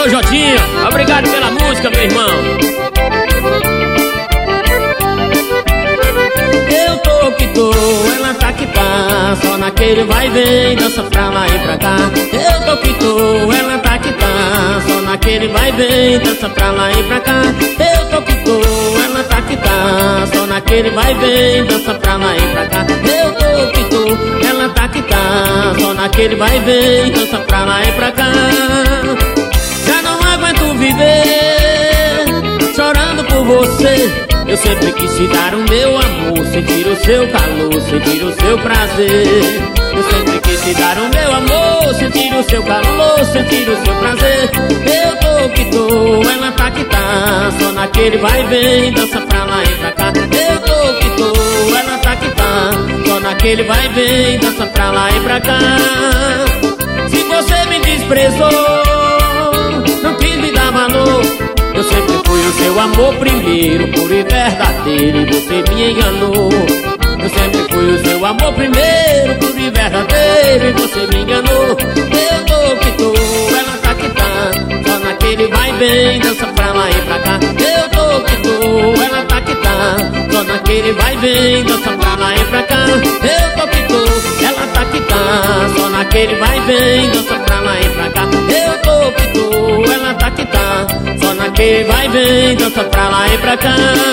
Alô, Jotinha, obrigado pela música, meu irmão. Eu tô que tô, ela tá que tá, só naquele vai e vem, dança pra lá e pra cá. Eu tô que tô, ela tá que tá, só naquele vai e vem, dança pra lá e pra cá. Eu tô que tô, ela tá que tá, só naquele vai e vem, dança pra lá e pra cá. Eu tô que tô, ela tá que tá, só naquele vai e vem, dança pra lá e pra cá. Já não aguento viver chorando por você. Eu sempre quis te dar o meu amor, sentir o seu calor, sentir o seu prazer. Eu sempre quis te dar o meu amor, sentir o seu calor, sentir o seu prazer. Eu tô que tô, ela tá que tá, só naquele vai e vem, dança pra lá e pra cá. Eu tô que tô, ela tá que tá, só naquele vai e vem, dança pra lá e pra cá. Se você me desprezou, não quis me dar valor, eu sempre fui o seu amor primeiro, puro e verdadeiro, e você me enganou. Eu sempre fui o seu amor primeiro, puro e verdadeiro, e você me enganou. Eu tô que tô, ela tá que tá, só naquele vai e vem, dança pra lá e pra cá. Eu tô que tô, ela tá que tá, só naquele vai e vem, dança pra lá e pra cá. Eu tô que tô, ela tá que tá, só naquele vai e vem, dança pra lá e pra cá. Eu tô que tô, ela tá que tá, só naquele vai e vem, dança pra lá e pra cá.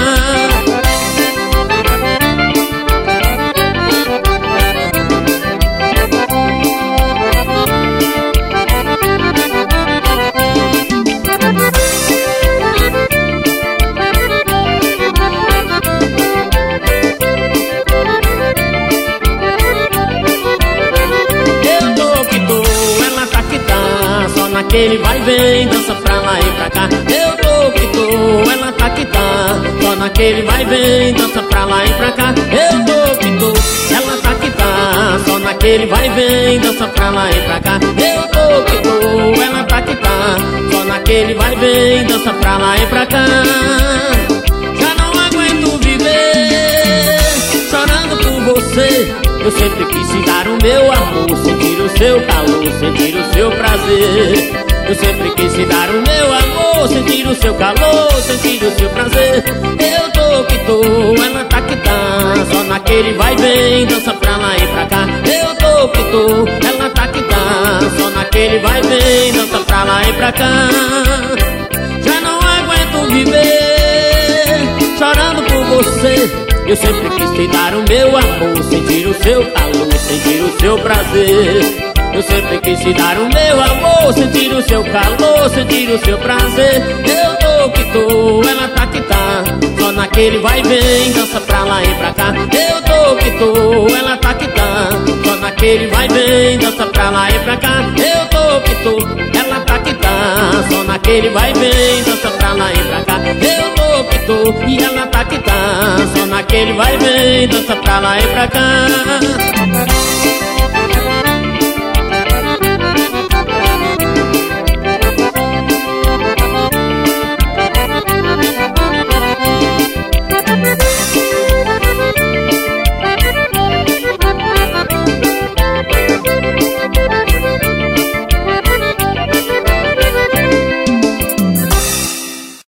Naquele vai e vem, dança pra lá e pra cá. Eu tô que tô, ela tá que tá, só naquele vai e vem, dança pra lá e pra cá. Eu tô que tô, ela tá que tá, só naquele vai e vem, dança pra lá e pra cá. Eu tô que tô, ela tá que tá, só naquele vai e vem, dança pra lá e pra cá. Já não aguento viver chorando por você. Eu sempre quis te dar o meu amor, sentir o seu calor, sentir o seu prazer. Eu sempre quis te dar o meu amor, sentir o seu calor, sentir o seu prazer. Eu tô que tô, ela tá que tá, só naquele vai e vem, dança pra lá e pra cá. Eu tô que tô, ela tá que tá, só naquele vai e vem, dança pra lá e pra cá. Já não aguento viver chorando por você. Eu sempre quis te dar o meu amor, sentir o seu calor, sentir o seu prazer. Eu sempre quis te dar o meu amor, sentir o seu calor, sentir o seu prazer. Eu tô que tô, ela tá que tá, só naquele vai e vem, dança pra lá e pra cá. Eu tô que tô, ela tá que tá, só naquele vai e vem, dança pra lá e pra cá. Eu tô que tô, ela tá que tá, só naquele vai e vem, dança pra lá e pra cá. Eu tô que tô, e ela tá que tá, só naquele vai e vem, dança pra lá e pra cá.